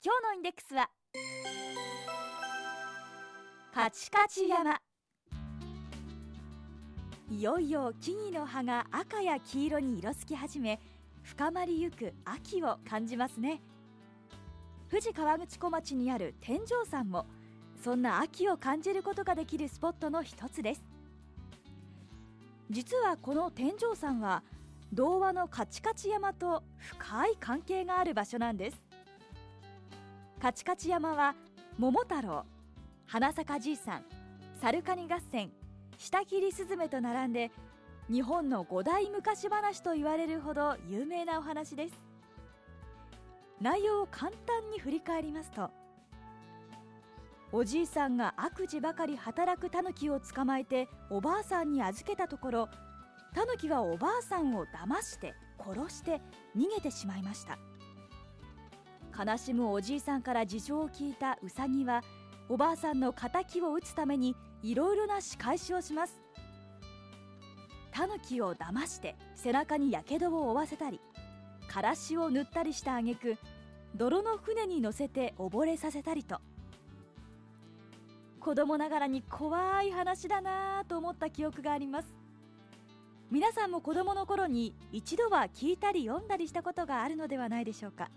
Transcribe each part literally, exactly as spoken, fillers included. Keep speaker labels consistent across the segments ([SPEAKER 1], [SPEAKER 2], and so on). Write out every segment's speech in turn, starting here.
[SPEAKER 1] 今日のインデックスはカチカチ山。いよいよ木々の葉が赤や黄色に色づき始め、深まりゆく秋を感じますね。富士河口湖町にある天井山もそんな秋を感じることができるスポットの一つです。実はこの天井山は童話のカチカチ山と深い関係がある場所なんです。カチカチ山は桃太郎、花咲かじいさん、サルカニ合戦、下切りスズメと並んで日本の五大昔話と言われるほど有名なお話です。内容を簡単に振り返りますと、おじいさんが悪事ばかり働くタヌキを捕まえておばあさんに預けたところ、タヌキはおばあさんを騙して殺して逃げてしまいました。悲しむおじいさんから事情を聞いたウサギはおばあさんの仇を討つためにいろいろな仕返しをします。タヌキを騙して背中にやけどを負わせたり、からしを塗ったりした挙句、泥の船に乗せて溺れさせたりと、子供ながらに怖い話だなぁと思った記憶があります。皆さんも子供の頃に一度は聞いたり読んだりしたことがあるのではないでしょうか。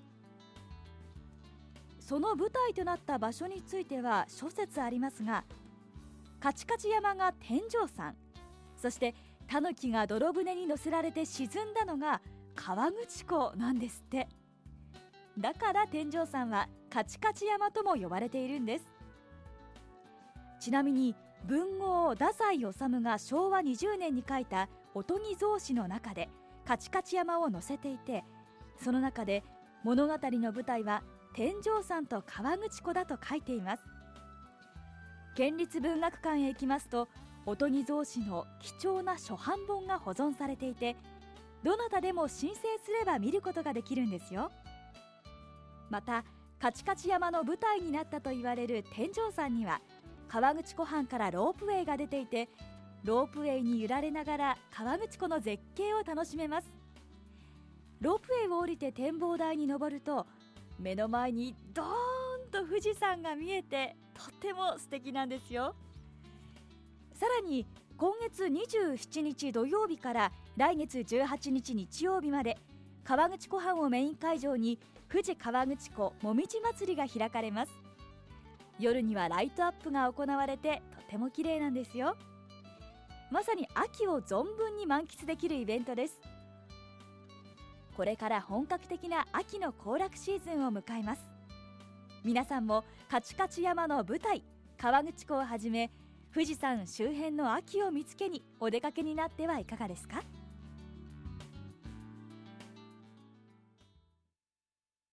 [SPEAKER 1] その舞台となった場所については諸説ありますが、カチカチ山が天井山、そしてタヌキが泥船に乗せられて沈んだのが河口湖なんですって。だから天井山はカチカチ山とも呼ばれているんです。ちなみに文豪太宰治がしょうわにじゅうねんに書いたおとぎ草子の中でカチカチ山を載せていて、その中で物語の舞台は天井山と河口湖だと書いています。県立文学館へ行きますと、おとぎ草子の貴重な初版本が保存されていて、どなたでも申請すれば見ることができるんですよ。またカチカチ山の舞台になったと言われる天井山には河口湖畔からロープウェイが出ていて、ロープウェイに揺られながら河口湖の絶景を楽しめます。ロープウェイを降りて展望台に登ると、目の前にドーンと富士山が見えて、とても素敵なんですよ。さらに今月にじゅうしちにち土曜日から来月じゅうはちにち日曜日まで、河口湖畔をメイン会場に富士河口湖もみじ祭りが開かれます。夜にはライトアップが行われて、とても綺麗なんですよ。まさに秋を存分に満喫できるイベントです。これから本格的な秋の行楽シーズンを迎えます。皆さんもカチカチ山の舞台河口湖をはじめ富士山周辺の秋を見つけにお出かけになってはいかがですか。